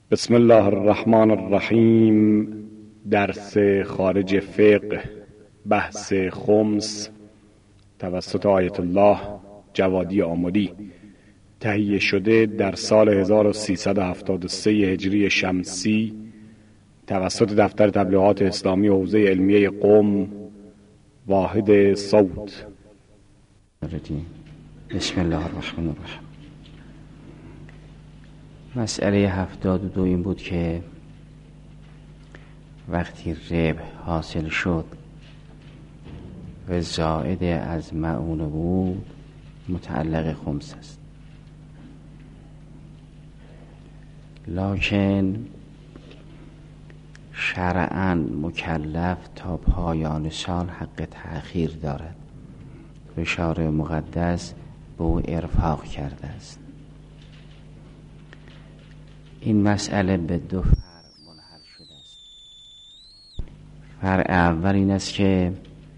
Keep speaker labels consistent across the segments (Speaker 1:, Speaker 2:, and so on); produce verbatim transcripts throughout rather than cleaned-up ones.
Speaker 1: بسم الله الرحمن الرحیم. درس خارج فقه، بحث خمس، توسط آیت الله جوادی آملی، تهیه شده در سال هزار و سیصد و هفتاد و سه هجری شمسی توسط دفتر تبلیغات اسلامی حوزه علمیه قم، واحد صوت.
Speaker 2: بسم الله الرحمن الرحیم. مسئله هفتاد و دو این بود که وقتی ربح حاصل شد و زائد از معونه بود متعلق خمس است، لکن شرعاً مکلف تا پایان سال حق تأخیر دارد و شارع مقدس به او ارفاق کرده است. این مسئله به دو فرع منحل شده است. فرع اول این است که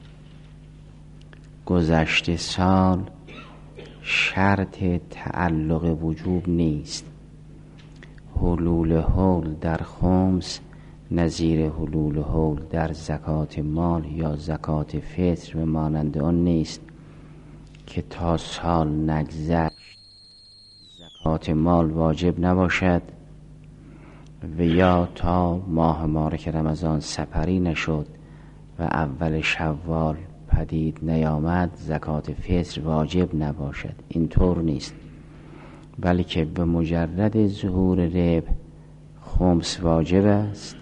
Speaker 2: گذشته سال شرط تعلق وجوب نیست. حلول حول در خمس نظیر حلول حول در زکات مال یا زکات فطر و مانند آن نیست که تا سال نگذشت زکات مال واجب نباشد و یا تا ماه مبارک رمضان سپری نشد و اول شوال پدید نیامد زکات فطر واجب نباشد. اینطور نیست، بلکه به مجرد ظهور ربح خمس واجب است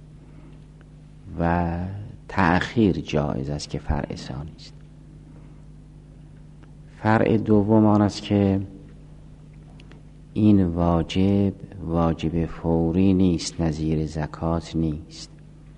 Speaker 2: و تأخیر جایز است که فرع ثانی است. فرع دوم آن است که این واجب واجب فوری نیست، نظیر زکات نیست،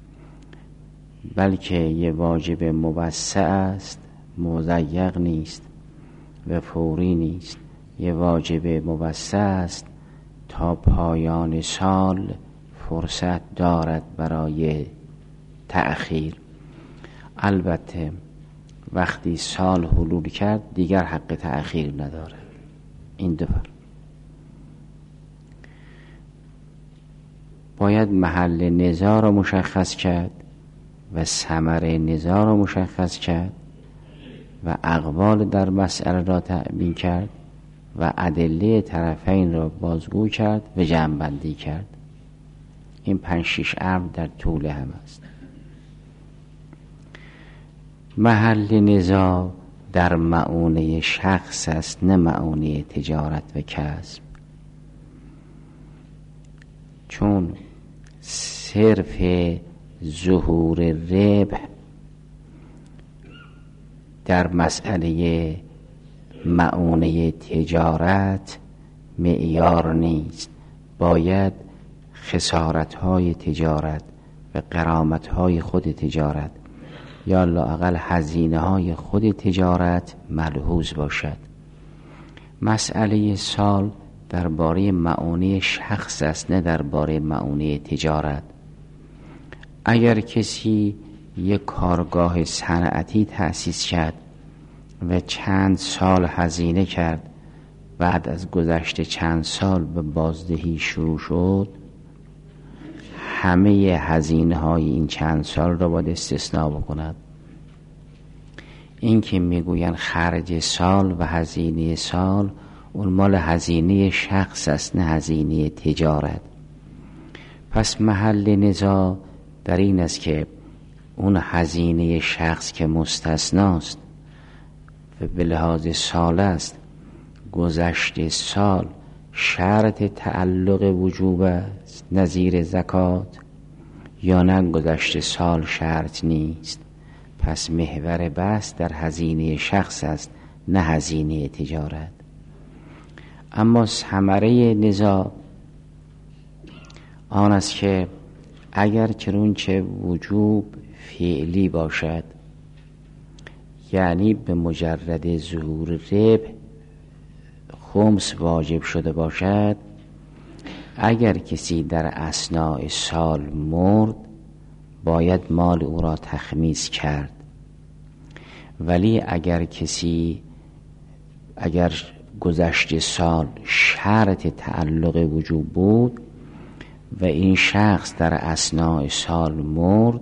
Speaker 2: بلکه یه واجب موسع است، مضیق نیست و فوری نیست. یه واجب موسع است، تا پایان سال فرصت دارد برای تأخیر. البته وقتی سال حلول کرد دیگر حق تأخیر ندارد. این دو فرق. باید محل نزاع را مشخص کرد و ثمره نزاع را مشخص کرد و اقوال در مسئله را تأمین کرد و ادله طرفین را بازگو کرد و جمع‌بندی کرد. این پنج شش امر در طول هم است. محل نزاع در معونه شخص است، نه معونه تجارت و کسب، چون صرف ظهور ربح در مسئله معونه تجارت معیار نیست. باید خسارت‌های تجارت و غرامت‌های خود تجارت یا لااقل هزینه‌های خود تجارت ملحوظ باشد. مسئله سال درباره معونه شخص است، نه درباره معونه تجارت. اگر کسی یک کارگاه صنعتی تأسیس کرد و چند سال هزینه کرد، بعد از گذشت چند سال به بازدهی شروع شد، همه هزینه های این چند سال را باید استثناء بکند. این که میگوین خرج سال و هزینه سال، اون مال هزینه شخص است، نه هزینه تجارت. پس محل نزاع در این است که اون هزینه شخص که مستثناست و به لحاظ سال است، گذشته سال شرط تعلق وجوب است نظیر زکات یا نه گذشته سال شرط نیست. پس محور بحث در هزینه شخص است، نه هزینه تجارت. اما ثمره نزاع آن است که اگر چنانچه وجوب فعلی باشد، یعنی به مجرد ظهور ربح خمس واجب شده باشد، اگر کسی در اثناء سال مرد باید مال او را تخمیس کرد. ولی اگر کسی اگر گذشته سال شرط تعلق وجوب بود و این شخص در اثناء سال مرد،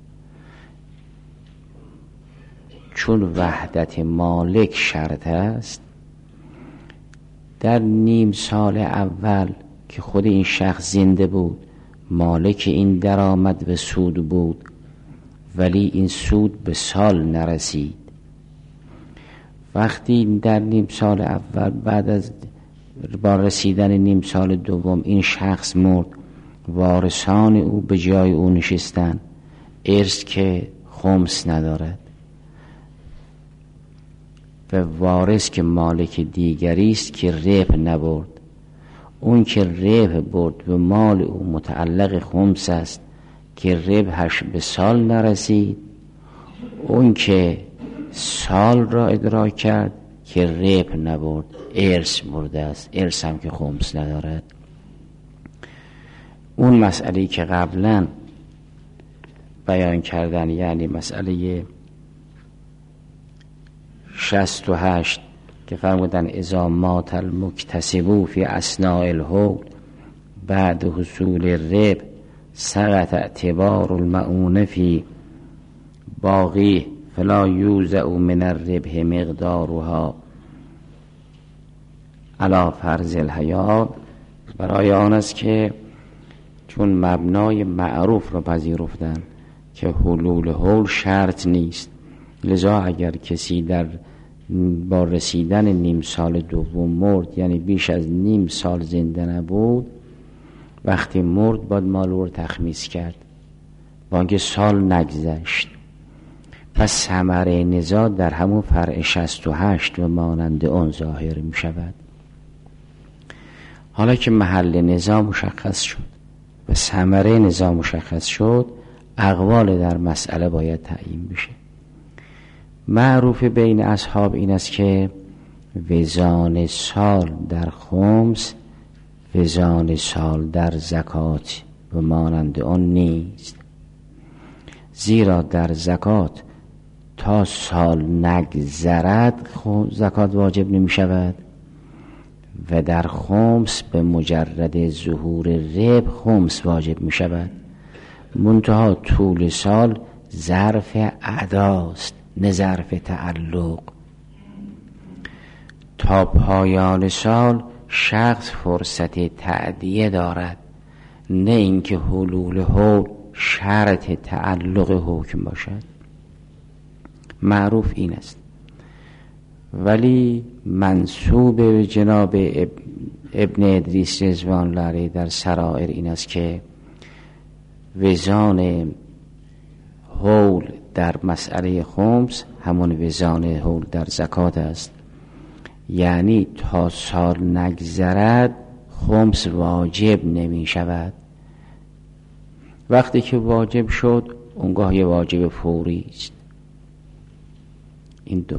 Speaker 2: چون وحدت مالک شرط است، در نیم سال اول که خود این شخص زنده بود مالک این درآمد و سود بود، ولی این سود به سال نرسید. وقتی در نیم سال اول بعد از با رسیدن نیم سال دوم این شخص مرد، وارثان او به جای او نشستن، ارث که خمس ندارد و وارث که مالک دیگری است که ربح نبرد. اون که ربح برد و مال او متعلق خمس است که ربحش به سال نرسید، اون که سال را ادراک کرد که ربح نبرد، ارث برده است، ارث هم که خمس ندارد. اون مسئله که قبلا بیان کردن، یعنی مسئله شصت و هشت که فرمودن اذا مات المکتسب فی اثناء الحول بعد حصول الربح سقط اعتبار المعون فی باقی فلا یوزع من الربح مقدارها علی فرض الحیات، برای آن است که چون مبنای معروف را پذیرفتن که حلول حول شرط نیست، لذا اگر کسی در با رسیدن نیم سال دوم مرد، یعنی بیش از نیم سال زنده نبود، وقتی مرد باید مال رو تخمیس کرد وانگه سال نگذشت. پس ثمره نزاع در همون فرع شصت و هشت و مانند اون ظاهر می شود. حالا که محل نزاع مشخص شد و ثمره نزاع مشخص شد، اقوال در مسئله باید تعیین بشه. معروف بین اصحاب این است که وزان سال در خمس وزان سال در زکات و مانند آن نیست، زیرا در زکات تا سال نگذرد زکات واجب نمی شود و در خمس به مجرد ظهور ربح خمس واجب می شود. منتها طول سال ظرف اداست نه ظرف تعلق. تا پایان سال شخص فرصت تعدیه دارد، نه اینکه حلول حول شرط تعلق حکم باشد. معروف این است، ولی منسوب به جناب ابن ادریس رضوان الله علیه در سرائر این است که وزان حول در مسئله خمس همون وزان حول در زکات است، یعنی تا سال نگذرد خمس واجب نمی شود. وقتی که واجب شد اونگاه یه واجب فوری است. این دو،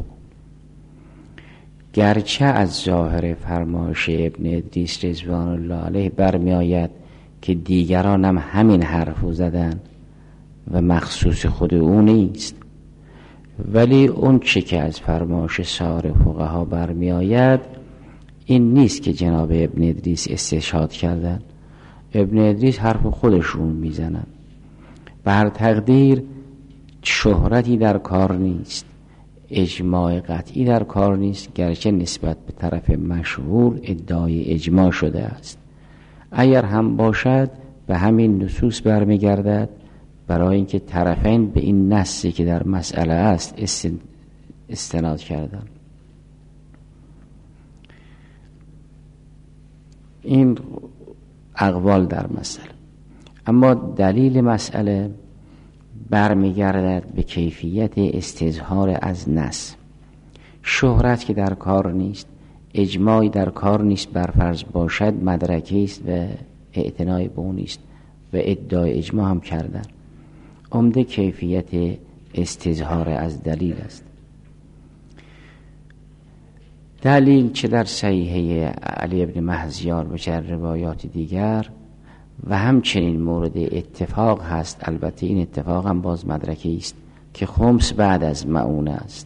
Speaker 2: گرچه از ظاهر فرمایش ابن ادریس رضوان الله علیه برمی آید که دیگران هم همین حرفو زدن و مخصوص خود او نیست، ولی اون چه که از فرمایش سایر فقها برمی آید این نیست که جناب ابن ادریس استشهاد کردن. ابن ادریس حرف خودشون میزنن. بر تقدیر شهرتی در کار نیست، اجماع قطعی در کار نیست، گرچه نسبت به طرف مشهور ادعای اجماع شده است. اگر هم باشد به همین نصوص برمیگردد، برای اینکه طرفین به این نصی که در مسئله است استناد کردن. این اقوال در مسئله. اما دلیل مسئله برمیگردد به کیفیت استظهار از نص. شهرت که در کار نیست، اجماعی در کار نیست، برفرض باشد مدرکی است و اعتنای به اون نیست و ادعای اجماع هم کردن. عمده کیفیت استظهار از دلیل است. دلیل چه در صحیحه علی ابن مهزیار و چه روایات دیگر و همچنین مورد اتفاق هست. البته این اتفاق هم باز مدرکی است که خمس بعد از معونه است.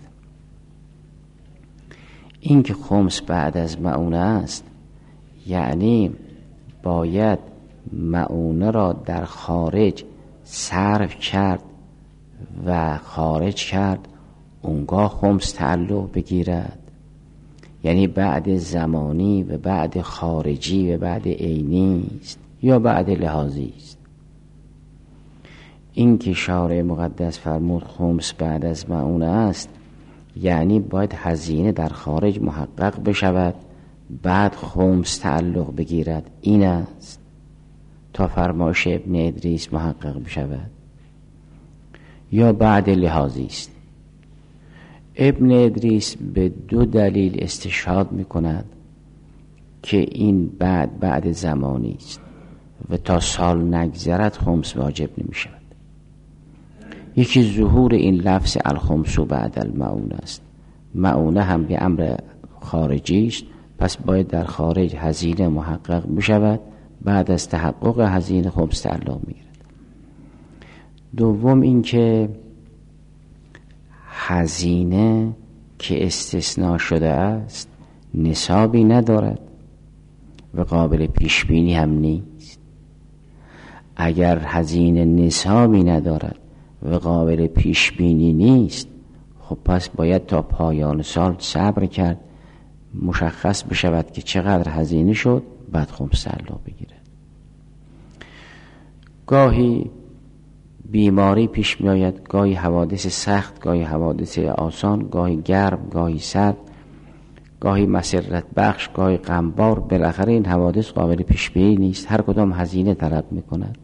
Speaker 2: این که خمس بعد از معونه است یعنی باید مؤونه را در خارج صرف کرد و خارج کرد، اونگاه خمس تعلق بگیرد. یعنی بعد زمانی و بعد خارجی و بعد عینی است یا بعد لحاظی است. این که شارع مقدس فرمود خمس بعد از مؤونه است، یعنی باید هزینه در خارج محقق بشود بعد خمس تعلق بگیرد. این است تا فرمایش ابن ادریس محقق بشود، یا بعد لحاظی است. ابن ادریس به دو دلیل استشهاد می کند که این بعد بعد زمانی است و تا سال نگذرد خمس واجب نمی شود. یکی ظهور این لفظ الخمس بعد المعونه است. معونه هم به امر خارجی است، پس باید در خارج هزینه محقق بشود، بعد از تحقق هزینه خمس تعلق می گیرد. دوم این که هزینه که استثناء شده است نصابی ندارد و قابل پیش بینی هم نیست. اگر هزینه نصابی ندارد و قابل پیش بینی نیست، خب پس باید تا پایان سال صبر کرد مشخص بشود که چقدر هزینه شد، بعد خمس تعلق بگیرد. گاهی بیماری پیش می آید، گاهی حوادث سخت، گاهی حوادث آسان، گاهی گرم، گاهی سرد، گاهی مسرت بخش، گاهی غمبار. بالاخره این حوادث قابل پیش بینی نیست، هر کدام هزینه طلب می کند.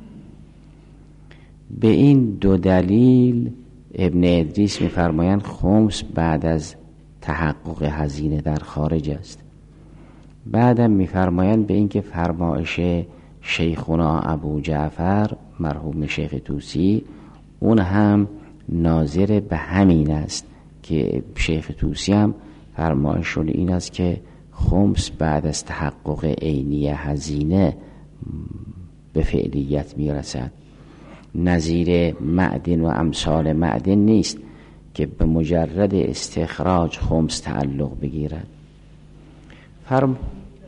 Speaker 2: به این دو دلیل ابن ادریس می فرمایند خمس بعد از تحقق هزینه در خارج است. بعدم می فرمایند به این که فرمایش شیخنا ابو جعفر مرحوم شیخ طوسی اون هم ناظر به همین است که شیخ طوسی هم فرمایشون این است که خمس بعد از تحقق عینی هزینه به فعلیت می رسد. نظیر معدن و امثال معدن نیست که به مجرد استخراج خمس تعلق بگیرد. فرم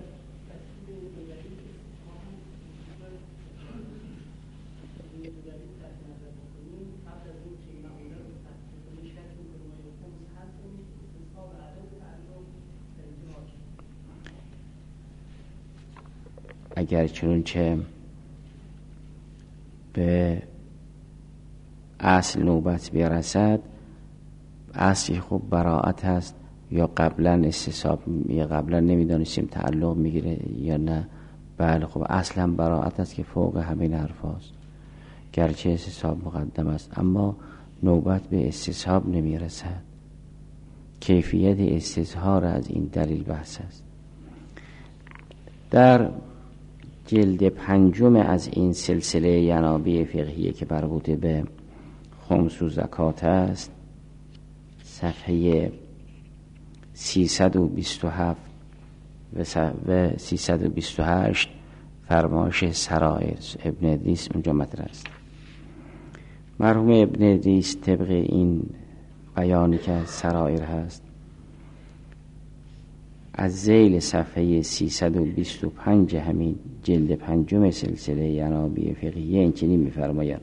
Speaker 2: اگر چنانچه به اصل نوبت برسد، اصلی خوب براعت هست یا قبلا استصحاب، یا قبلا نمیدانستیم تعلق میگیره یا نه. بله خب اصلا براعت است که فوق همین حرف هست، گرچه استصحاب مقدم است اما نوبت به استصحاب نمیرسد. کیفیت استصحاب از این دلیل بحث است. در جلد پنجم از این سلسله ینابی فقهیه که مربوط به خمس و زکات است، صفحه سیصد و بیست و هفت و سیصد و بیست و هشت فرمایش سرائر ابن ادریس اونجا مطرح است. مرحوم ابن ادریس طبق این بیانی که سرائر هست از ذیل صفحه سیصد و بیست و پنج همین جلد پنجم سلسله ینابی فقهیه این چنین می‌فرماید: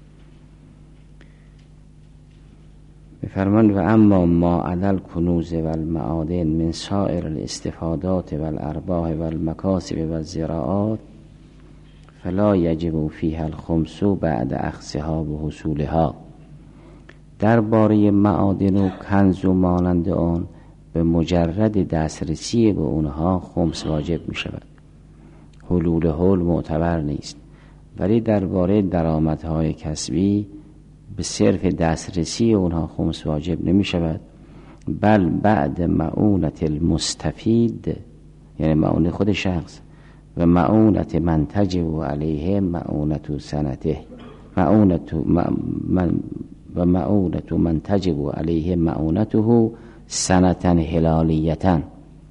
Speaker 2: می‌فرماند و اما ما عدل کنوز و المعادن من سائر الاستفادات و الارباح و المکاسب و الزراعات فلا یجب فیها الخمس بعد اخذها و حصولها. درباره معادن و کنز و مانند آن به مجرد دسترسی به اونها خمس واجب می شود. حلول حول معتبر نیست، ولی درباره درآمدهای کسبی به صرف دسترسی اونها خمس واجب نمی شود، بل بعد معونت المستفید، یعنی معونت خود شخص، و معونت من تجب علیه معونت سنته، معونت من و معونت من تجب علیه معونته سنتن هلالیتن.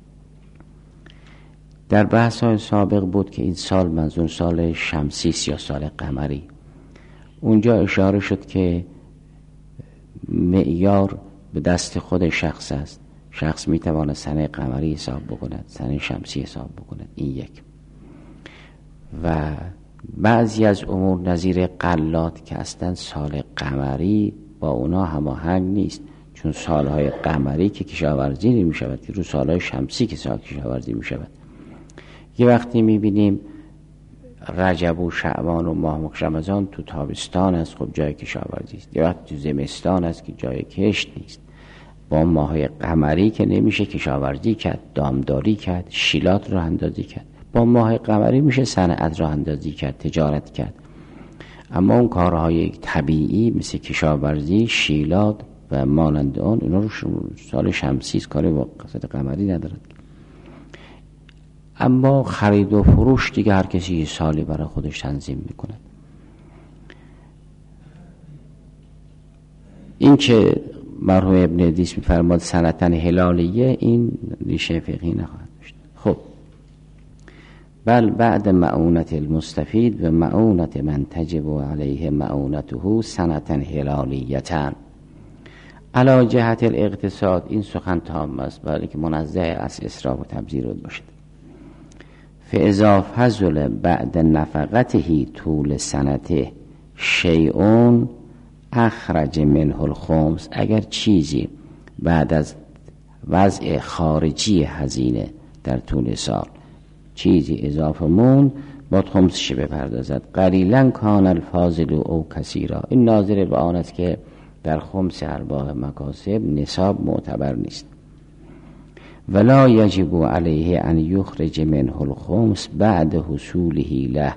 Speaker 2: در بحث های سابق بود که این سال منظور سال شمسی است یا سال قمری. اونجا اشاره شد که معیار به دست خود شخص است. شخص میتواند سنه قمری حساب بکند، سنه شمسی حساب بکند. این یک. و بعضی از امور نظیر غلات که اصلا سال قمری با اونا هماهنگ نیست، چون سالهای قمری که کشاورزی نمی شود که رو سالهای شمسی که سال کشاورزی می شود. یه وقتی می بینیم رجب و شعبان و ماه رمضان تو تابستان است، خب جای کشاورزی است. یه وقتی تو زمستان است که جای کشت نیست. با ماهای قمری که نمیشه کشاورزی کرد، دامداری کرد، شیلات رو اندازی کرد. با ماه قمری میشه صنعت راه اندازی کرد، تجارت کرد. اما اون کارهای طبیعی مثل کشاورزی، شیلات و مانند آن، اینا رو سال شمسی است، کاری با قصد قمری ندارد. اما خرید و فروش دیگه هر کسی سالی برای خودش تنظیم میکنه. این که مرحوم ابن ادریس میفرماد سنتن هلالیه، این ریشه فقهی نخواهد داشت. خب بل بعد معونت المستفید و معونت من تجب علیه معونته سنتن هلالیتن علا جهت الاقتصاد. این سخن تام است برای که منزه از اسراف و تبذیر باشد. فاذا فضل بعد نفقته طول سنته شیئون اخرج منه الخمس. اگر چیزی بعد از وضع خارجی هزینه در طول سال چیزی اضافه مون، باید خمسش بپردازد. قلیلا کان الفاضل او کثیرا. این ناظر به آن است که در خمس ارباح مکاسب نصاب معتبر نیست. ولا یجب علیه ان یخرج منه الخمس بعد حصوله له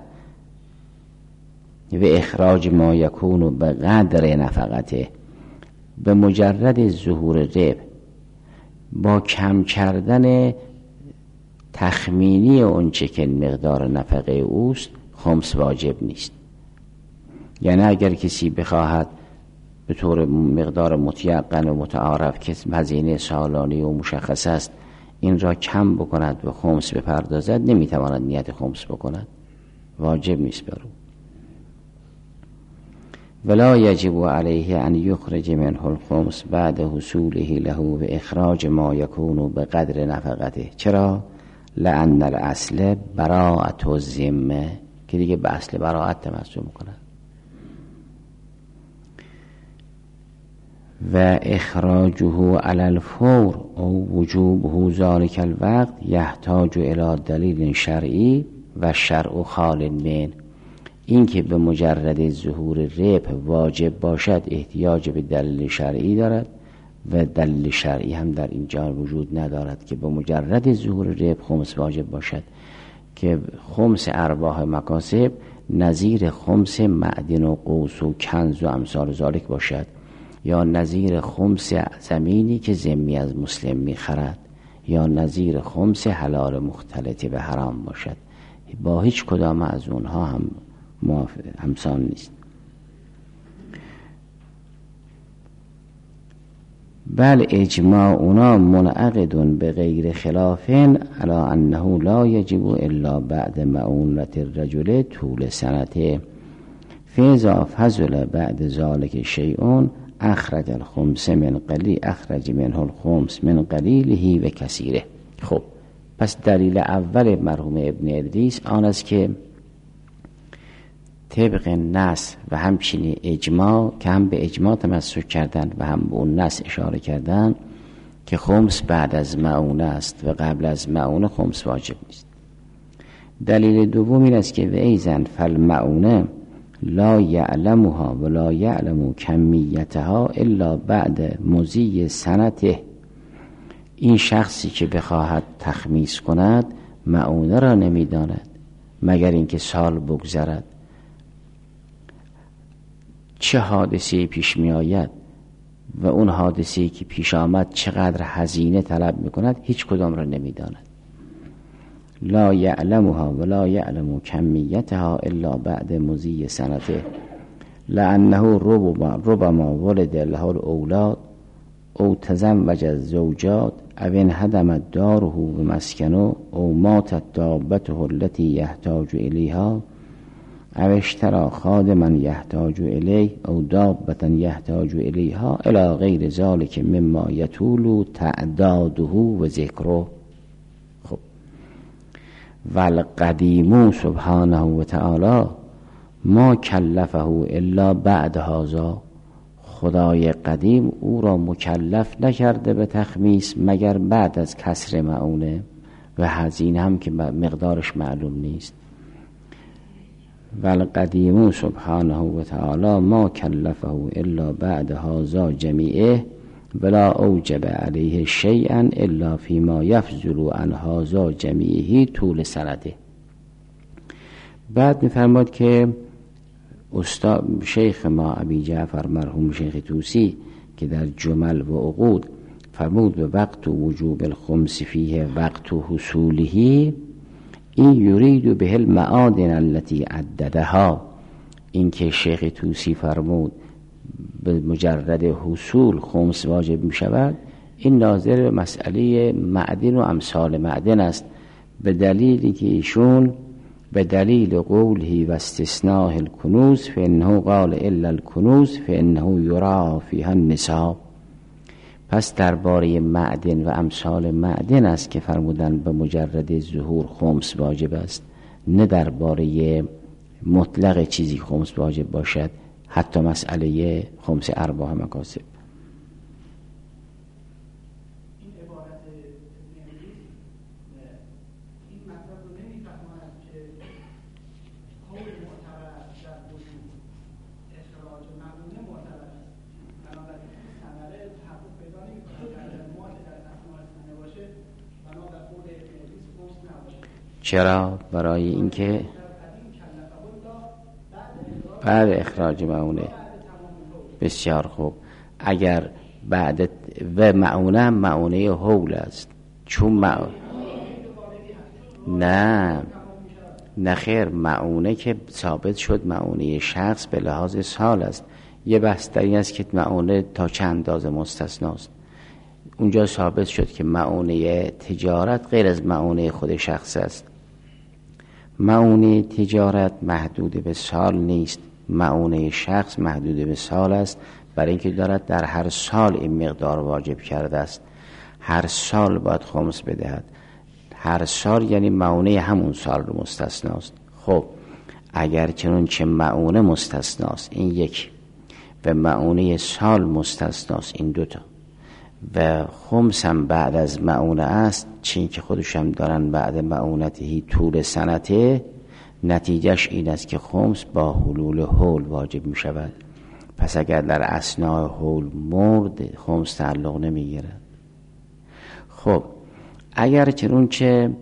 Speaker 2: و اخراج ما یکون به قدر نفقته. به مجرد ظهور ربح با کم کردن تخمینی اونچه که مقدار نفقه اوست خمس واجب نیست. یعنی اگر کسی بخواهد به طور مقدار متیقن و متعارف که هزینه سالانه و مشخص است این را کم بکند و خمس بپردازد، نمیتواند نیت خمس بکند، واجب نیست بر او. ولا یجب علیه ان یخرج منه الخمس بعد حصوله له و اخراج ما یکون به قدر نفقته. چرا؟ لأن الاصل براءت الذمه، که دیگه به اصل براءت تمسک میکند. و اخراجه علی الفور او وجوبه ذلك الوقت یحتاج الی دلیل شرعی و شرع خال من. این که به مجرد ظهور ربح واجب باشد احتیاج به دلیل شرعی دارد و دلیل شرعی هم در اینجا وجود ندارد که به مجرد ظهور ربح خمس واجب باشد، که خمس ارباح مکاسب نظیر خمس معدن و قوس و کنز و امثال ذالک باشد، یا نظیر خمس زمینی که ذمی از مسلم میخرد، یا نظیر خمس حلال مختلط به حرام باشد. با هیچ کدام از اونها هم همسان نیست. بل اجماعنا منعقد به غیر خلاف علی انه لا یجب الا بعد معونت الرجل طول سنته. فاذا فضل بعد ذلك شیء اخرج الخمس من قلیل اخرج منه الخمس من قلیله و کثیره. خب پس دلیل اول مرحوم ابن ادریس آن است که طبق نص و همچنین اجماع که هم به اجماع تمسک کردن و هم به اون نص اشاره کردن که خمس بعد از معونه است و قبل از معونه خمس واجب نیست. دلیل دوم این است که و ایزن فالمعونه لا یعلمها ولا یعلم کمیتها الا بعد مضی سنته. این شخصی که بخواهد تخمیس کند معونه را نمیداند مگر اینکه سال بگذرد، چه حادثه پیش می آید و اون حادثه‌ای که پیش آمد چقدر هزینه طلب می کند، هیچ کدام را نمی داند. لا یعلمها ولا یعلم کمیتها الا بعد مضی سنته لانه ربما ربما ولد له الاولاد او تزوج الزوجات او انهدمت داره و مسکنه او ماتت دابته التي یحتاج الیها او اشترى خادما یحتاج الیه او دابتا یحتاج الیها الی غیر ذلك مما یطول تعداده و ذکره. خب والقدیم سبحانه و تعالی ما کلفه الا بعد هذا، خدای قدیم او را مکلف نکرده به تخمیس مگر بعد از کسر معونه و هزینه هم که مقدارش معلوم نیست. والقدیم سبحانه و تعالی ما کلفه الا بعد هذا جمیعه ولا اوجب علیه شیئا الا فیما یفضل عن هذا جمیعه طول سنده. بعد می‌فرماد که استاد شیخ ما ابی جعفر مرحوم شیخ طوسی که در جمل و عقود فرمود به وقت و وجوب الخمس فیه وقت و حصوله این یرید به المعادن التي عددها، این که شیخ طوسی فرمود به مجرد حصول خمس واجب می شود، این ناظر به مسئله معدن و امثال معدن است، به دلیلی که ایشون به دلیل قوله و استثناء الکنوز فانه قال الا الکنوز فانه یرا فیها النساء. پس درباره معدن و امثال معدن است که فرمودن به مجرد ظهور خمس واجب است، نه درباره مطلق چیزی خمس واجب باشد، حتی مسئله خمس ارباح مکاسب. چرا؟ برای اینکه بعد اخراج معونه. بسیار خوب. اگر بعد و معونه هم معونه حول است، چون معونه نه نه خیر، معونه که ثابت شد معونه شخص به لحاظ سال است. یه بحث در این است که معونه تا چند اندازه مستثناست. اونجا ثابت شد که معونه تجارت غیر از معونه خود شخص است. معونه تجارت محدود به سال نیست، معونه شخص محدود به سال است، برای اینکه دارد در هر سال این مقدار واجب کرده است. هر سال باید خمس بدهد. هر سال یعنی معونه همون سال رو مستثناست. خب اگر چنانچه معونه مستثناست این یک و معونه سال مستثناست این دوتا و خمس هم بعد از معونه است، چین که خودش هم دارن بعد معونته طول سنته، نتیجهش این است که خمس با حلول حول واجب می شود. پس اگر در اثناء حول مرد خمس تعلق نمی گیرد. خب اگر چنانچه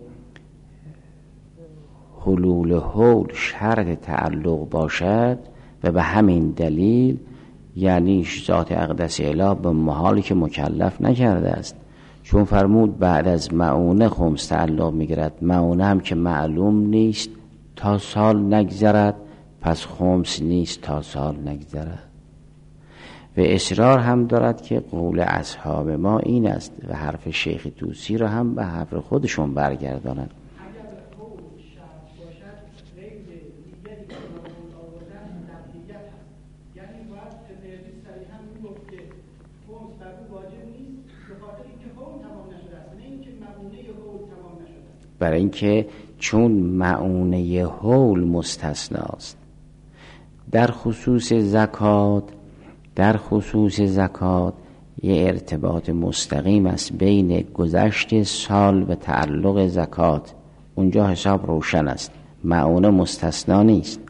Speaker 2: حلول حول شرط تعلق باشد و به همین دلیل یعنی ذات اقدس اله به محالی که مکلف نکرده است، چون فرمود بعد از معونه خمس تعلق میگیرد، معونه هم که معلوم نیست تا سال نگذرد، پس خمس نیست تا سال نگذرد. و اصرار هم دارد که قول اصحاب ما این است و حرف شیخ طوسی را هم به حرف خودشون برگردانند. برای اینکه چون معونه حول مستثناست. در خصوص زکات در خصوص زکات یه ارتباط مستقیم است بین گذشت سال و تعلق زکات، اونجا حساب روشن است، معونه مستثنا نیست.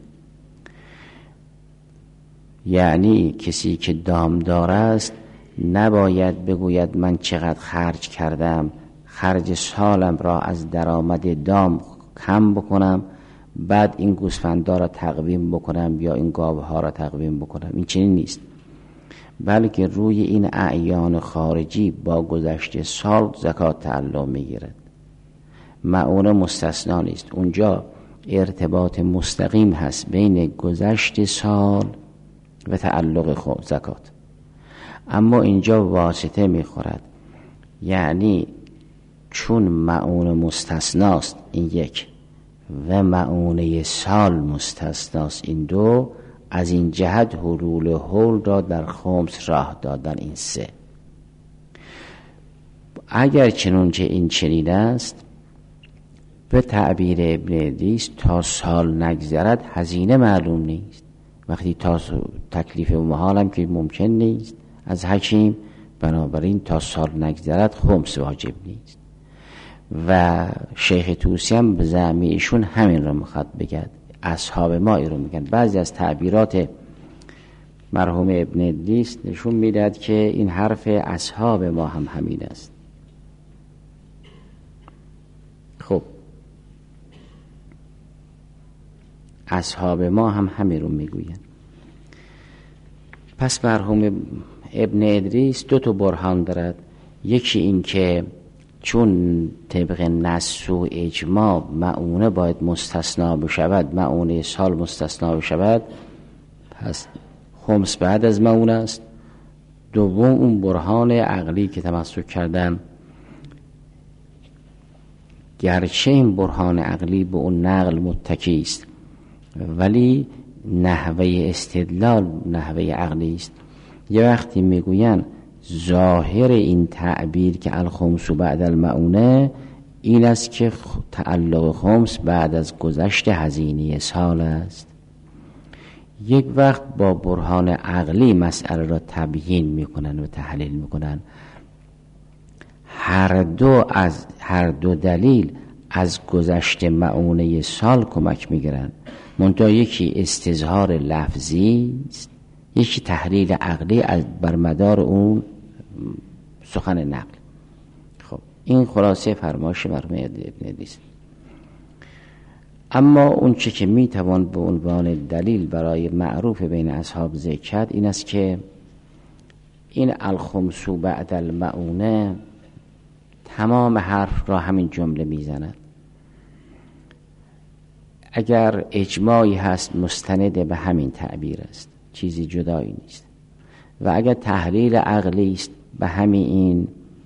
Speaker 2: یعنی کسی که دامدار است نباید بگوید من چقدر خرج کردم، خرج سالم را از درآمد دام کم بکنم بعد این گوسفندا را تقویم بکنم یا این گاوها را تقویم بکنم. این چنین نیست، بلکه روی این اعیان خارجی با گذشته سال زکات تعلق میگیرد. معونه مستثنا نیست، اونجا ارتباط مستقیم هست بین گذشت سال و تعلق خود زکات. اما اینجا واسطه میخورد، یعنی چون معونه مستثناست این یک و معونه سال مستثناست این دو، از این جهت حلول حول را در خمس راه دادن این سه. اگر چنانچه این چنین است به تعبیر ابن ادریس تا سال نگذرد هزینه معلوم نیست. وقتی تا تکلیف محال هم که ممکن نیست از حکیم، بنابراین تا سال نگذرد خمس واجب نیست. و شیخ طوسی هم به زعم ایشون همین رو میخواد بگد، اصحاب ما ای رو میگن. بعضی از تعبیرات مرحوم ابن ادریس نشون میداد که این حرف اصحاب ما هم همین است. خب اصحاب ما هم همین رو میگوین. پس مرحوم ابن ادریس دو تا برهان دارد. یکی این که چون طبق نص و اجماع مؤونه باید مستثنا بشود، مؤونه سال مستثنا بشود، پس خمس بعد از مؤونه است. دوم اون برهان عقلی که تمسک کردن، گرچه این برهان عقلی به اون نقل متکی است ولی نحوه استدلال نحوه عقلی است. یه وقتی میگوین ظاهر این تعبیر که الخمس بعد المؤونه این است که تعلق خمس بعد از گذشت هزینه سال است. یک وقت با برهان عقلی مسئله را تبیین میکنن و تحلیل میکنن. هر دو از هر دو دلیل از گذشت مؤونه سال کمک میگیرن، منتها یکی استظهار لفظی است، یکی تحلیل عقلی از بر مدار اون سخن نقل. خب این خلاصه فرمایش مرحوم ابن ادریس. اما اون چه که میتوان به عنوان دلیل برای معروف بین اصحاب ذکر کرد این است که این الخمس بعد المؤونه تمام حرف را همین جمله میزند. اگر اجماعی هست مستند به همین تعبیر است، چیزی جدایی نیست. و اگر تحلیل عقلی است به همین این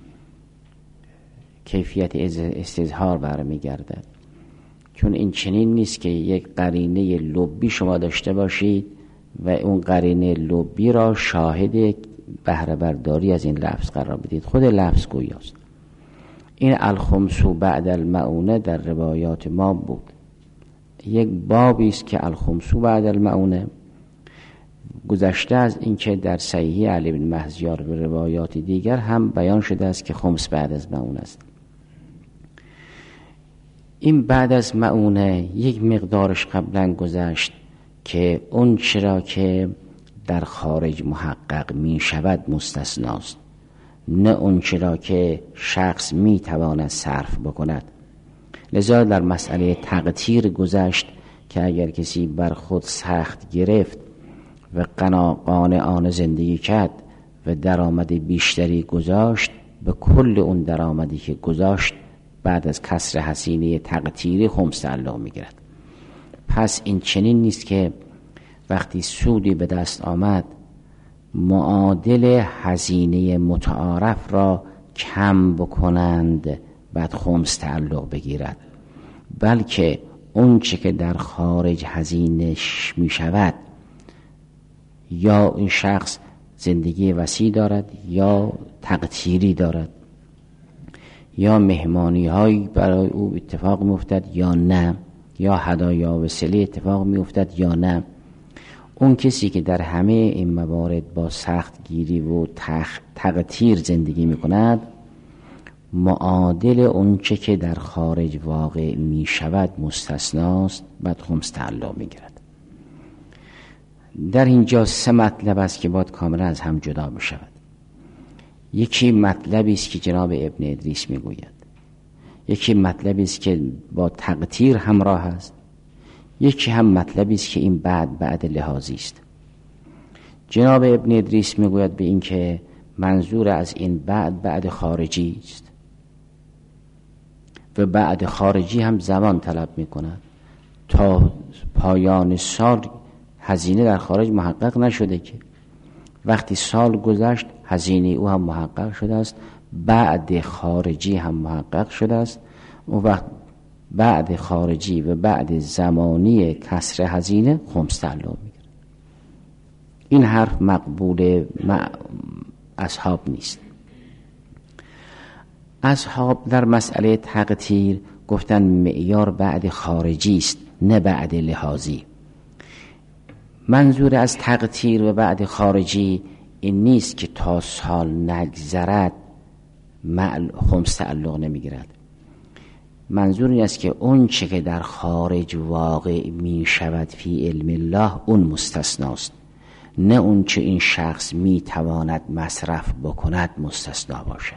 Speaker 2: کیفیت استظهار برمیگردد. چون این چنین نیست که یک قرینه لبی شما داشته باشید و اون قرینه لبی را شاهد بهره برداری از این لفظ قرار بدید، خود لفظ گویاست. این الخمس بعد المؤونه در روایات ما بود. یک بابی است که الخمس بعد المؤونه گذشته از این که در صحیح علی بن مهزیار به روایات دیگر هم بیان شده است که خمس بعد از مؤونه است. این بعد از مؤونه یک مقدارش قبلا گذشت که اون چرا که در خارج محقق می شود مستثناست، نه اون چرا که شخص می تواند صرف بکند. لذا در مسئله تقدیر گذشت که اگر کسی بر خود سخت گرفت و قانعانه زندگی کرد و درآمد بیشتری گذاشت، به کل اون درآمدی که گذاشت بعد از کسر هزینه تقدیری خمس تعلق میگیرد. پس این چنین نیست که وقتی سودی به دست آمد معادل هزینه متعارف را کم بکنند بعد خمس تعلق بگیرد، بلکه اون چه که در خارج هزینه می شود، یا این شخص زندگی وسیع دارد یا تقدیری دارد یا مهمانی هایی برای او اتفاق می افتد یا نه، یا هدایا و وسیله اتفاق می افتد یا نه، اون کسی که در همه این موارد با سخت گیری و تقدیر زندگی می کند معادل اون چه که در خارج واقع می شود مستثناست، بعد خمس تعلق می گیرد. در اینجا سه مطلب است که باید کاملا از هم جدا بشود. یکی مطلبی است که جناب ابن ادریس می گوید، یکی مطلبی است که با تقدیر همراه است، یکی هم مطلبی است که این بعد بعد لحاظی است. جناب ابن ادریس می گوید به این که منظور از این بعد بعد خارجی است و بعد خارجی هم زمان طلب می کند. تا پایان سال هزینه در خارج محقق نشده که وقتی سال گذشت هزینه او هم محقق شده است، بعد خارجی هم محقق شده است. اون وقت بعد خارجی و بعد زمانی کسر هزینه خمس تعلق میگیره. این حرف مقبول مع اصحاب نیست. اصحاب در مسئله تقدیر گفتن معیار بعد خارجی است نه بعد لحاظی. منظور از تقطیر و بعد خارجی این نیست که تا سال نگذرد خمس تعلق نمیگیرد. منظور این است که اون چه که در خارج واقع می شود فی علم الله اون مستثناست، نه اون چه این شخص می تواند مصرف بکند مستثنا باشد.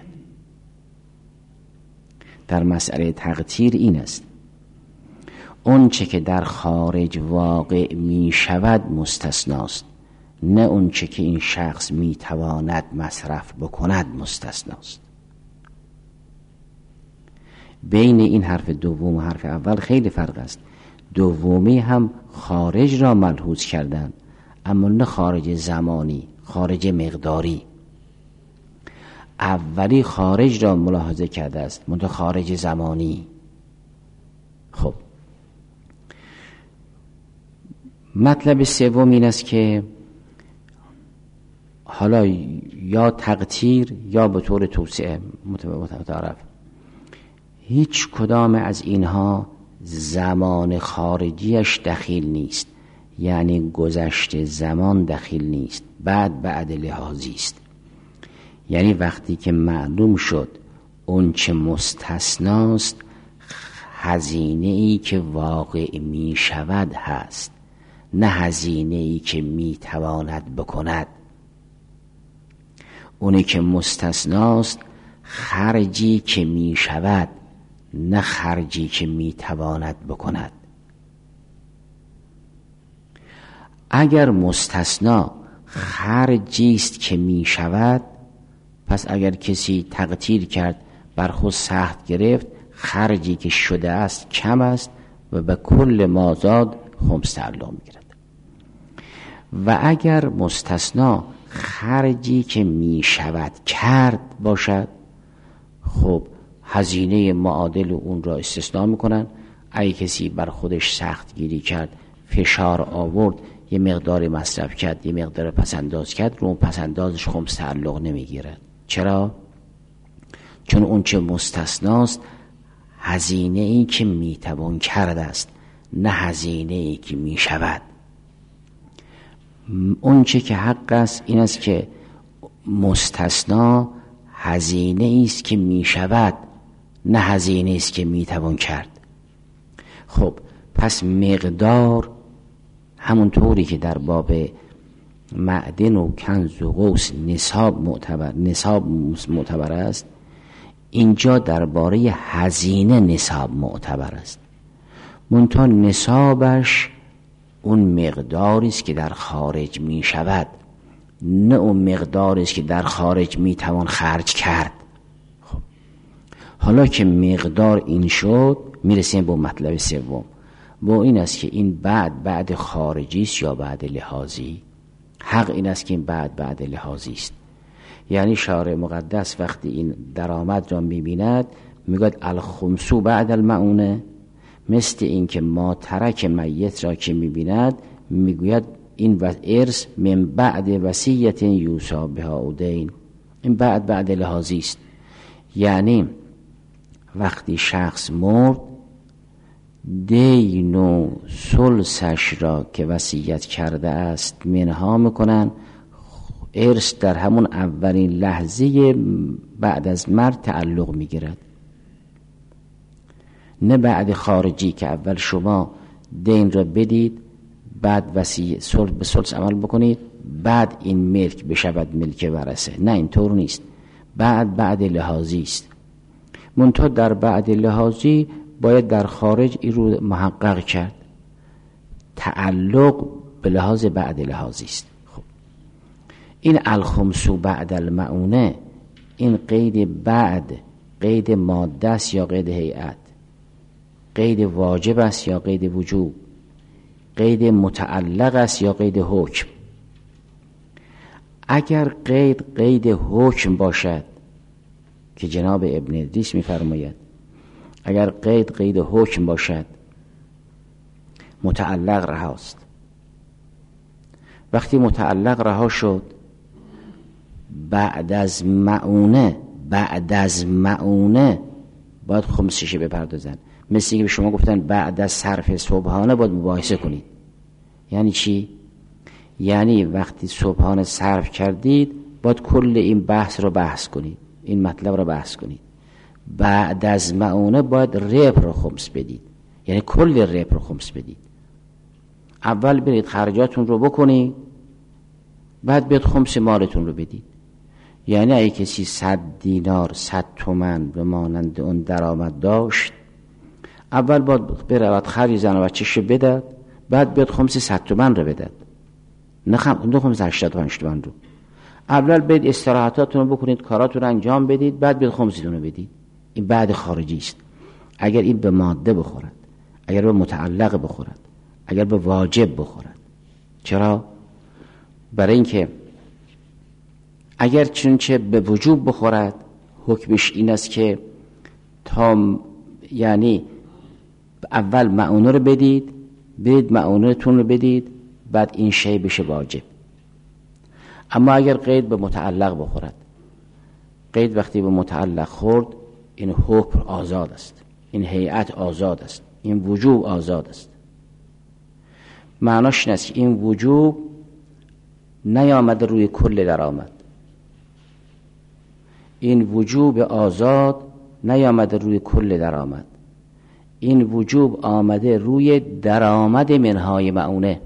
Speaker 2: در مسئله تقطیر این است، اون چه که در خارج واقع می شود مستثناست، نه اون چه که این شخص می تواند مصرف بکند مستثناست. بین این حرف دوم و حرف اول خیلی فرق است. دومی هم خارج را ملحوظ کردند، اما نه خارج زمانی، خارج مقداری. اولی خارج را ملاحظه کرده است، منتها خارج زمانی. خب مطلب سوم این است که حالا یا تقطیر یا به طور توسعه متعارف، هیچ کدام از اینها زمان خارجیش دخیل نیست، یعنی گذشته زمان دخیل نیست، بعد بعد لحاظی است. یعنی وقتی که معلوم شد اون چه مستثناست هزینه ای که واقع می شود هست، نه هزینه ای که می تواند بکند. اونی که مستثناست خرجی که می شود، نه خرجی که می تواند بکند. اگر مستثنا خرجی است که می شود، پس اگر کسی تقطیر کرد بر خود سخت گرفت، خرجی که شده است کم است و به کل مازاد خمس تعلق می گیرد. و اگر مستثنا خرجی که می شود کرد باشد، خب هزینه معادل اون را استثناء میکنن. اگه کسی بر خودش سخت گیری کرد، فشار آورد، یه مقدار مصرف کرد، یه مقدار پسنداز کرد، رو اون پسندازش خمس تعلق نمیگیرد. چرا؟ چون اون چه مستثناست هزینه ای که میتوان کرده است، نه هزینه ای که میشود. اون چه که حق است این است که مستثنا هزینه ای است که میشود، نه هزینه است که میتوان کرد. خب پس مقدار همونطوری که در باب معدن و کنز و قوس نصاب معتبر نصاب معتبر است، اینجا درباره هزینه نصاب معتبر است. منتها نصابش اون مقداری است که در خارج می شود، نه اون مقداری است که در خارج می توان خرج کرد. خب حالا که مقدار این شد، میرسیم به مطلب سوم. با این است که این بعد بعد خارجی است یا بعد لحاظی. حق این است که این بعد بعد لحاظی است. یعنی شارع مقدس وقتی این درآمد را می‌بیند میگوید الخمس بعد المعونه، مثل این که ما ترک میت را که می‌بیند میگوید این و ارث من بعد وصیت یوصی بها او دین. این بعد بعد لحاظی است. یعنی وقتی شخص مرد، دین و ثلثش را که وصیت کرده است منها میکنن، ارث در همون اولین لحظه بعد از مرگ تعلق میگیرد، نه بعد خارجی که اول شما دین را بدید، بعد وصیت ثلث به ثلث عمل بکنید، بعد این ملک بشود ملک ورثه. نه اینطور نیست، بعد بعد لحاظی است. منتها در بعد لحاظی باید در خارج این رو محقق کرد. تعلق به لحاظ بعد لحاظی است. خب این الخمس بعد المعونه، این قید بعد قید ماده است یا قید هیئت، قید واجب است یا قید وجوب، قید متعلق است یا قید حکم. اگر قید قید حکم باشد که جناب ابن ادریس می‌فرماید اگر قید قید حکم باشد متعلق رهاست. وقتی متعلق رها شد، بعد از معونه بعد از معونه باید خمسش بپردازن. مثل اینکه به شما گفتن بعد از صرف صبحانه باید مباحثه کنید. یعنی چی؟ یعنی وقتی صبحانه صرف کردید باید کل این بحث رو بحث کنید، این مطلب رو بحث کنید. بعد از معونه باید ربح رو خمس بدید، یعنی کل ربح رو خمس بدید. اول برید خرجاتون رو بکنید، بعد بیاد خمس مالتون رو بدید. یعنی اگه کسی صد دینار صد تومن به مانند اون درآمد داشت، اول باید برود خرج زن و بچه‌ش بدد، بعد بیاد خمس صد تومن رو بدد، نه خم نه خمس هشتاد و پنج تومن رو. اول برید استراحتاتون رو بکنید، کاراتون رو انجام بدید، بعد بیاد خمستون رو بدید. این بعد خارجی است. اگر این به ماده بخورد، اگر به متعلق بخورد، اگر به واجب بخورد. چرا؟ برای اینکه اگر چونچه به وجوب بخورد، حکمش این است که تا یعنی اول معونه رو بدید، بدید معونه تون رو بدید، بعد این شی بشه واجب. اما اگر قید به متعلق بخورد، قید وقتی به متعلق خورد، این حکم آزاد است، این هیئت آزاد است، این وجوب آزاد است. معناش این است که این وجوب نیامده روی کل درآمد، این وجوب آزاد نیامده روی کل درآمد، این وجوب آمده روی درآمد منهای معونه.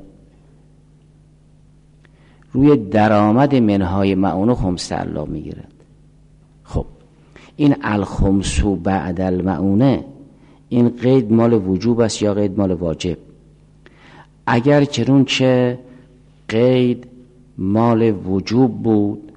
Speaker 2: روی درآمد منهای معونه خمس تعلق میگیرد. خب این الخمس بعد المعونه، این قید مال وجوب است یا قید مال واجب؟ اگر چنانچه قید مال وجوب بود،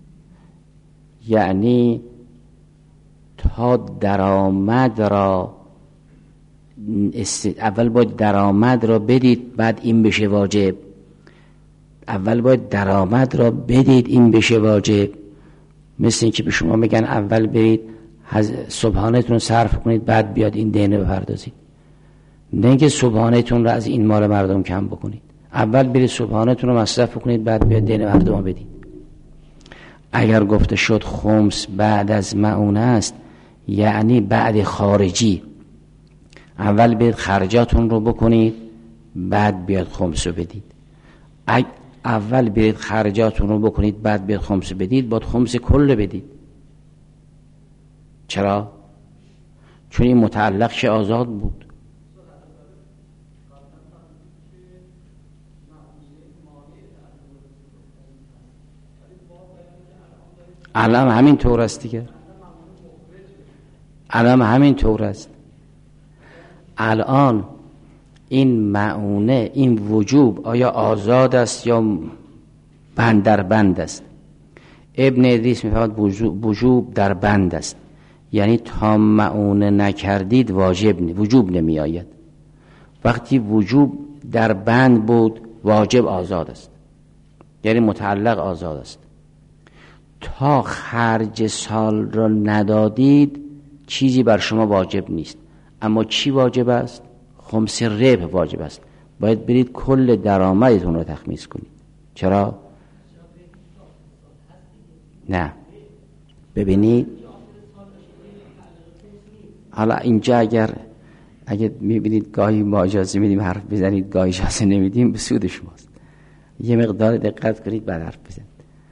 Speaker 2: یعنی تا درآمد را است... اول باید درآمد را بدید بعد این بشه واجب، اول باید درآمد را بدید این بشه واجب. مثل این که به شما میگن اول برید صبحانه‌تون صرف کنید بعد بیاد این دینه بپردازید، نه اینکه صبحانه‌تون را از این مال مردم کم بکنید. اول برید صبحانه‌تون رو مصرف کنید بعد بیاد دین مردم بدید. اگر گفته شد خمس بعد از معونه است، یعنی بعد خارجی، اول برید خرجاتون رو بکنید بعد بیاد خمس رو بدید. اول برید خرجاتون رو بکنید بعد بیاد خمس بدید، باید خمس کل بدید. چرا؟ چون این متعلق شه آزاد بود. الان همین طور است دیگه، الان همین طور است. الان این معونه، این وجوب آیا آزاد است یا بند در بند است؟ ابن ادریس میفرماید وجوب, وجوب در بند است، یعنی تا معونه نکردید واجب وجوب نمی آید. وقتی وجوب در بند بود واجب آزاد است، یعنی متعلق آزاد است. تا خرج سال را ندادید چیزی بر شما واجب نیست. اما چی واجب است؟ خمس ربح واجب است. باید برید کل درآمدتون رو تخمیس کنید. چرا؟ نه ببینید حالا اینجا اگر اگر میبینید گاهی ما اجازه میدیم حرف بزنید، گاهی اجازه نمیدیم، به سود شماست. یه مقدار دقت کنید بعد حرف بزنید.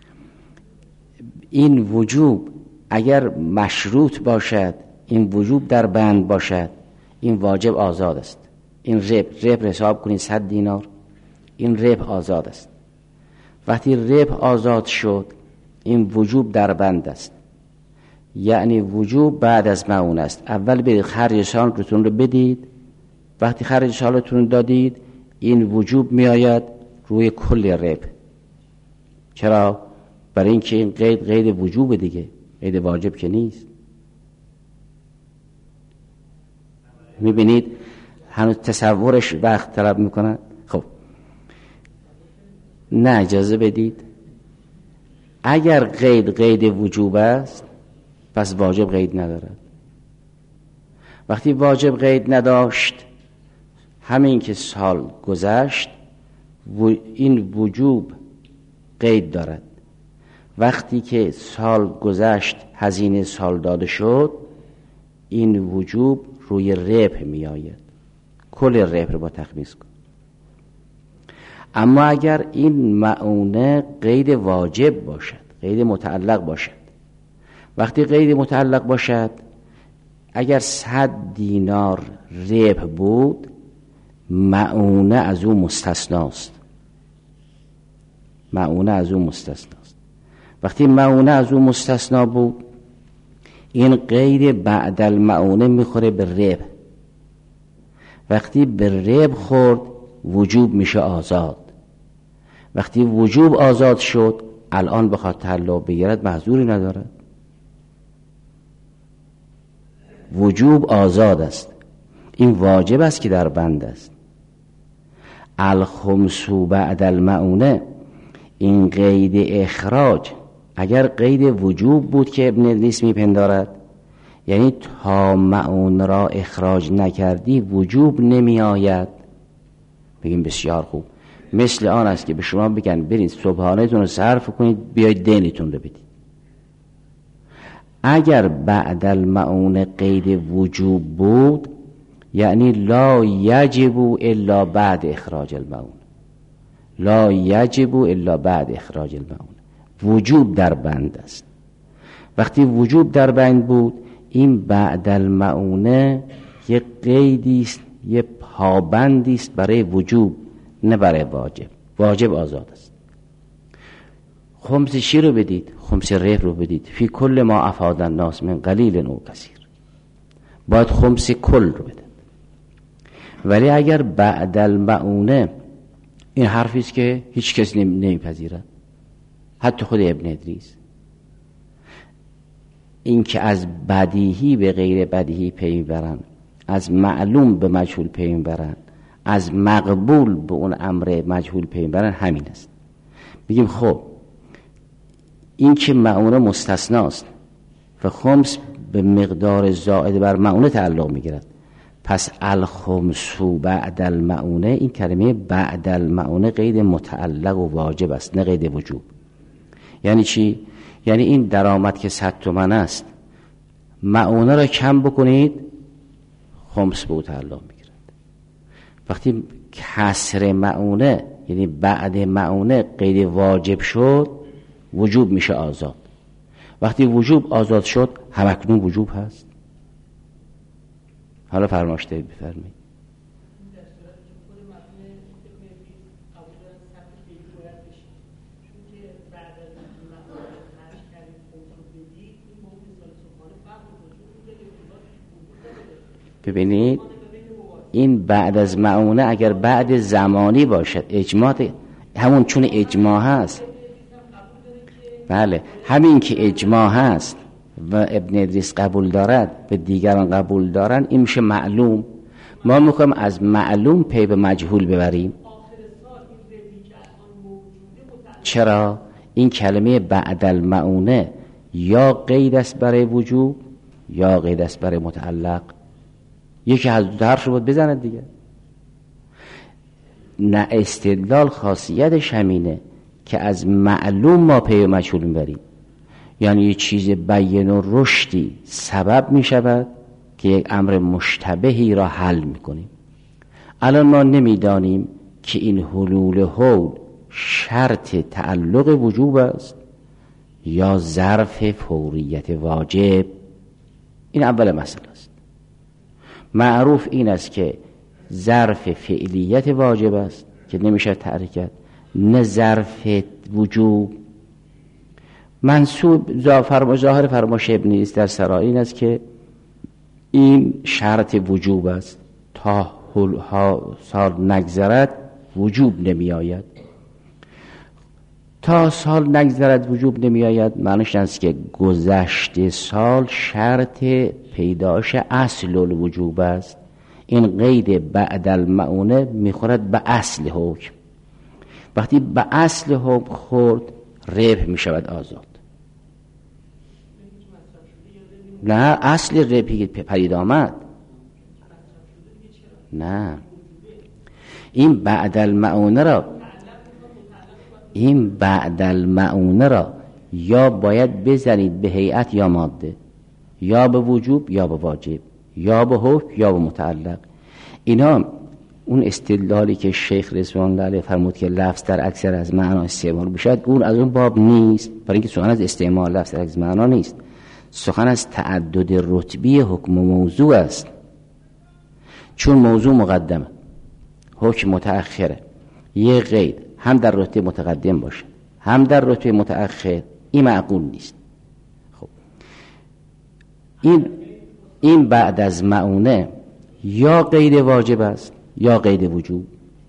Speaker 2: این وجوب اگر مشروط باشد، این وجوب در بند باشد، این واجب آزاد است. این ربح ربح حساب کنید صد دینار، این ربح آزاد است. وقتی ربح آزاد شد این وجوب در بند است، یعنی وجوب بعد از معونه است. اول برید خرج سالتون رو بدید، وقتی خرج سالتون دادید این وجوب می آید روی کل ربح. چرا؟ برای اینکه این قید قید وجوب دیگه، قید واجب که نیست. میبینید هنوز تصورش وقت طلب میکنن. خب نه اجازه بدید، اگر قید قید وجوب است پس واجب قید ندارد. وقتی واجب قید نداشت، همین که سال گذشت این وجوب قید دارد. وقتی که سال گذشت هزینه سال داده شد، این وجوب روی ربح می آید. کل ربح رو با تخمیس کن. اما اگر این معونه قید واجب باشد، قید متعلق باشد، وقتی قید متعلق باشد، اگر صد دینار ربح بود، معونه از او مستثناست. معونه از او مستثناست. وقتی معونه از او مستثنا بود، این قید بعد المعونه میخوره به ربح. وقتی به ربح خورد، وجوب میشه آزاد. وقتی وجوب آزاد شد، الان بخواد تعلق بگیرد معذوری ندارد. وجوب آزاد است. این واجب است که در بند است. الخمس بعد المعونه، این قید اخراج اگر قید وجوب بود که ابن ادریس میپندارد، یعنی تا معون را اخراج نکردی وجوب نمی آید. بگیم بسیار خوب، مثل آن است که به شما بگن برید صبحانه‌تون رو صرف کنید بیاید دینتون رو بدید. اگر بعد المعون قید وجوب بود، یعنی لا یجب الا بعد اخراج المعون، لا یجب الا بعد اخراج المعون، وجوب در بند است. وقتی وجوب در بند بود، این بعد المعونه یک قیدی است، یک پابندی است برای وجوب، نه برای واجب. واجب آزاد است. خمس چی رو بدید؟ خمس ربح رو بدید. فی کل ما افاد الناس من قلیل او کثیر، باید خمس کل رو بدید. ولی اگر بعد المعونه، این حرفی است که هیچ کس نمیپذیرد، حتی خود ابن ادریس، این که از بدیهی به غیر بدیهی پی برن، از معلوم به مجهول پی برن، از مقبول به اون امر مجهول پی برن، همین است. بگیم خب این که معونه مستثناست و خمس به مقدار زائد بر معونه تعلق میگیرد، پس الخمس بعد المعونه، این کلمه بعد المعونه قید متعلق و واجب است، نه قید وجوب. یعنی چی؟ یعنی این درآمد که صد تومن است، معونه را کم بکنید، خمس به او تعلق میگیرد. وقتی کسر معونه، یعنی بعد معونه قید واجب شد، وجوب میشه آزاد. وقتی وجوب آزاد شد، همکنون وجوب هست. حالا فرماشته بفرمایید. ببینید این بعد از معونه اگر بعد زمانی باشد، اجماع همون چون اجماع هست، بله همین که اجماع هست و ابن ادریس قبول دارد و دیگران قبول دارن، این میشه معلوم. ما میخوایم از معلوم پی به مجهول ببریم. چرا؟ این کلمه بعد المعونه یا قید است برای وجوب یا قید است برای متعلق. یکی از دو حرف رو باید بزند دیگه. نه استدلال خاصیتش همینه که از معلوم ما پی مجهول میبریم، یعنی یه چیز بیان و رشدی سبب میشود که یک امر مشتبهی را حل میکنیم. الان ما نمیدانیم که این حلول حول شرط تعلق وجوب است یا ظرف فوریت واجب. این اول مسئله است. معروف این است که ظرف فعلیت واجب است که نمیشه تحریک کرد، نه ظرف وجوب. منصوب ظاهر فرمایش ابن ادریس در سرای این است که این شرط وجوب است، تا سال نگذرد وجوب نمی آید. تا سال نگذرد وجوب نمی آید معنیش است که گذشته سال شرط پیداش اصل الوجوب است. این قید بعد المعونه میخورد به اصل حکم. وقتی به اصل حکم خورد، ربح میشود آزاد. نه اصل ربحی پدید آمد، نه این بعد المعونه را این بعد المعونه را یا باید بزنید به هیئت یا ماده، یا به وجوب یا به واجب، یا به حکم یا به متعلق. اینا اون استدلالی که شیخ رضوان الله علیه فرمود که لفظ در اکثر از معنا استعمال بشد، اون از اون باب نیست، برای اینکه سخن از استعمال لفظ در اکثر معنا نیست، سخن از تعدد رتبی حکم و موضوع است. چون موضوع مقدمه، حکم متأخره، یه قید هم در رتبه متقدم باشه هم در رتبه متأخر، این معقول نیست. خب این این بعد از معونه یا قید واجب است یا قید وجوب،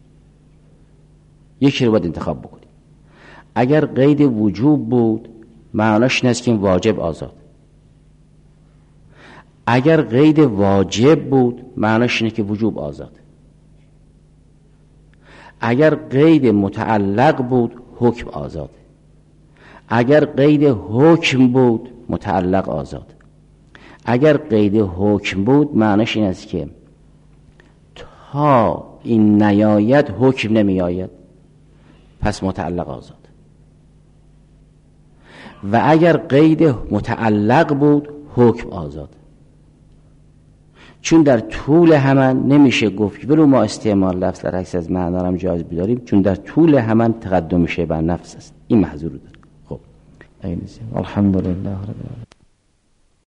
Speaker 2: یکی رو باید انتخاب بکنید. اگر قید وجوب بود معناش این است که این واجب آزاد. اگر قید واجب بود معناش اینه که وجوب آزاد. اگر قید متعلق بود حکم آزاد. اگر قید حکم بود متعلق آزاد. اگر قید حکم بود معناش این است که تا این نیاید حکم نمی آید، پس متعلق آزاد. و اگر قید متعلق بود حکم آزاد. چون در طول همان نمیشه گفت ولو ما استعمال لفظ در عکس از معنا هم جایز بداریم، چون در طول همان تقدم میشه بر نفس است، این محظور داره. خب الحمدلله رب العالمین.